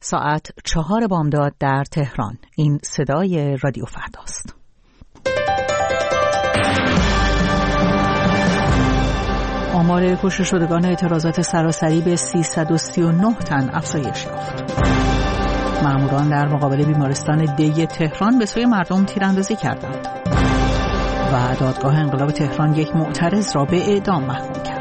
ساعت 4 بامداد در تهران. این صدای رادیو فرداست. آمار کشته شدگان اعتراضات سراسری به 339 تن افزایش یافت. ماموران در مقابل بیمارستان دی تهران به سوی مردم تیراندازی کردند و دادگاه انقلاب تهران یک معترض را به اعدام محکوم کرد.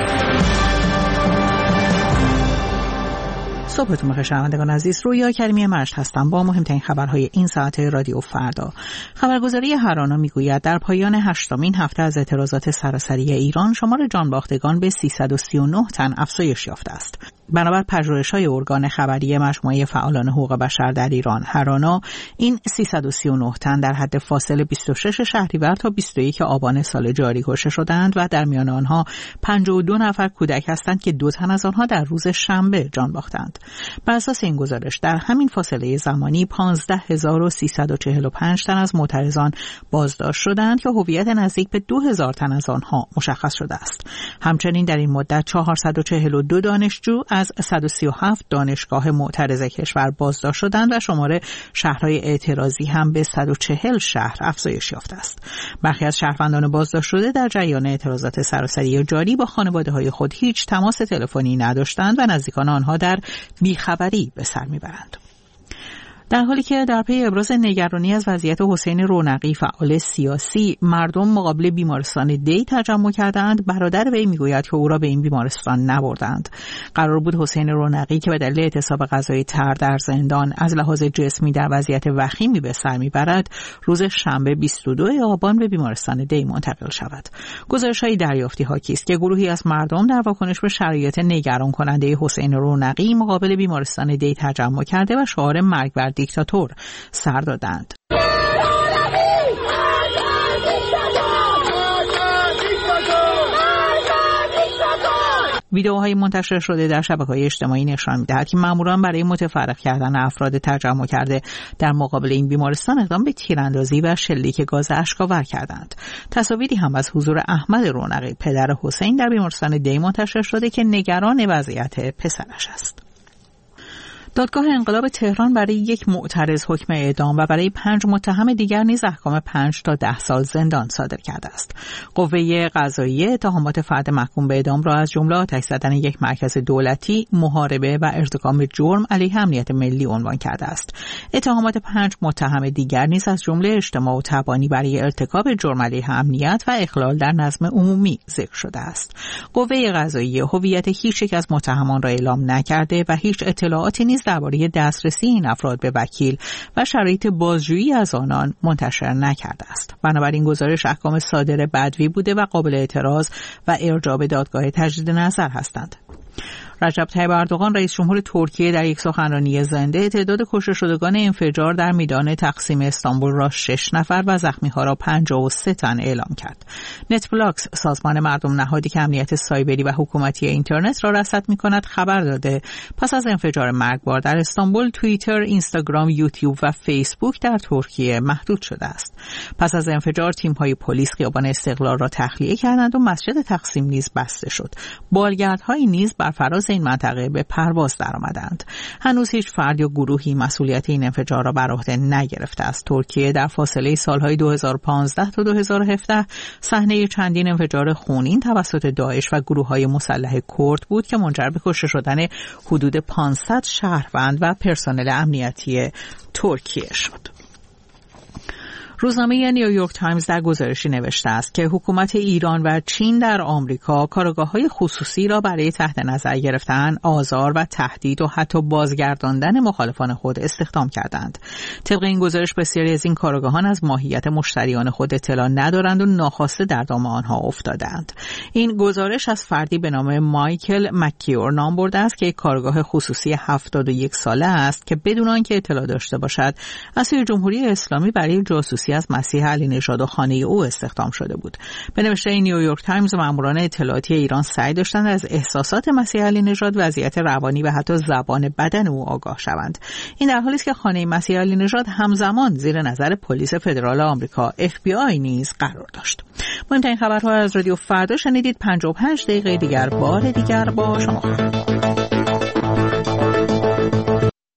صبحتون بخیر شنوندگان عزیز، رویا کریمی مشت هستم با مهمترین خبرهای این ساعت رادیو فردا. خبرگزاری هرانا میگوید در پایان 8مین هفته از اعتراضات سراسری ایران شمار جانباختگان به 339 تن افزایش یافته است. بنابر پژوهش‌های ارگان خبری مجموعه فعالان حقوق بشر در ایران هرانا، این 339 تن در حد فاصل 26 شهریور تا 21 آبان سال جاری کشته شدند و در میان آنها 52 نفر کودک هستند که 2 تن از آنها در روز شنبه جان باختند. بر اساس این گزارش در همین فاصله زمانی 15345 تن از معترضان بازداشت شدند که هویت نزدیک به 2000 تن از آنها مشخص شده است. همچنین در این مدت 442 دانشجو از 137 دانشگاه معترض کشور بازداشت شدند و شمار شهرهای اعتراضی هم به 140 شهر افزایش یافته است. برخی از شهروندان بازداشت شده در جریان اعتراضات سراسری جاری با خانواده‌های خود هیچ تماس تلفنی نداشتند و نزدیکان آنها در بیخبری به سر میبرند. در حالی که در پی ابراز نگرانی از وضعیت حسین رونقی فعال سیاسی مردم مقابل بیمارستان دی تجمع کردند، برادر وی میگوید که او را به این بیمارستان نبردند. قرار بود حسین رونقی که به دلیل اعتصاب غذای تر در زندان از لحاظ جسمی در وضعیت وخیمی به سر میبرد، روز شنبه 22 آبان به بیمارستان دی منتقل شود. گزارش‌های دریافتی حاکی است که گروهی از مردم در واکنش به شرایط نگران کننده حسین رونقی مقابل بیمارستان دی تجمع کرده و شعار مرگ بر دیکتاتور سر دادند. ویدئوهای منتشر شده در شبکه‌های اجتماعی نشان می‌دهد که ماموران برای متفرق کردن افراد تجمع کرده در مقابل این بیمارستان اقدام به تیراندازی و شلیک گاز اشک‌آور کردند. تصاویری هم از حضور احمد رونقی پدر حسین در بیمارستان دی منتشر شده که نگران وضعیت پسرش است. دادگاه انقلاب تهران برای یک معترض حکم اعدام و برای 5 متهم دیگر نیز احکام 5 تا 10 سال زندان صادر کرده است. قوه قضاییه اتهامات فرد محکوم به اعدام را از جمله آتش زدن یک مرکز دولتی، محاربه و ارتکاب جرم علیه امنیت ملی عنوان کرده است. اتهامات 5 متهم دیگر نیز از جمله اجتماع و تبانی برای ارتکاب جرم علیه امنیت و اخلال در نظم عمومی ذکر شده است. قوه قضاییه هویت هیچ یک از متهمان را اعلام نکرده و هیچ اطلاعاتی نیز درباره دسترسی این افراد به وکیل و شرایط بازجویی از آنان منتشر نکرده است. بنابراین گزارش احکام صادر بدوی بوده و قابل اعتراض و ارجاع به دادگاه تجدید نظر هستند. رجب طیب اردوغان رئیس جمهور ترکیه در یک سخنرانی زنده تعداد کشته شدگان انفجار در میدان تقسیم استانبول را 6 نفر و زخمی‌ها را 53 تن اعلام کرد. نتبلاکس، سازمان مردم نهادی که امنیت سایبری و حکومتی اینترنت را رصد می‌کند، خبر داده پس از انفجار مرگبار در استانبول توییتر، اینستاگرام، یوتیوب و فیسبوک در ترکیه محدود شده است. پس از انفجار تیم‌های پلیس خیابان استقلال را تخلیه کردند و مسجد تقسیم نیز بسته شد. بالگردهایی نیز بر فراز این منطقه به پرواز درآمدند. هنوز هیچ فرد یا گروهی مسئولیت این انفجار را بر عهده نگرفته است. ترکیه در فاصله سالهای 2015 تا 2017 صحنه چندین انفجار خونین توسط داعش و گروه‌های مسلح کرد بود که منجر به کشته شدن حدود 500 شهروند و پرسنل امنیتی ترکیه شد. روزنامه نیویورک تایمز در گزارشی نوشته است که حکومت ایران و چین در آمریکا کارگاه‌های خصوصی را برای تحت نظر گرفتن، آزار و تهدید و حتی بازگرداندن مخالفان خود استخدام کردند. طبق این گزارش بسیاری از این کارگاهان از ماهیت مشتریان خود اطلاع ندارند و ناخواسته در دام آنها افتادند. این گزارش از فردی به نام مایکل مکیور نام برده است که یک کارگاه خصوصی 71 ساله است که بدون آنکه اطلاع داشته باشد از سوی جمهوری اسلامی برای جاسوسی از مسیح علی نژاد و خانه او استخدام شده بود. به نوشته نیویورک تایمز، ماموران اطلاعاتی ایران سعی داشتند از احساسات مسیح علی نژاد، وضعیت روانی و حتی زبان بدن او آگاه شوند. این در حالی است که خانه مسیح علی نژاد همزمان زیر نظر پلیس فدرال آمریکا FBI نیز قرار داشت. مهمترین خبرها از رادیو فردا شنیدید. 55 دقیقه دیگر بار دیگر با شما خواهم بود.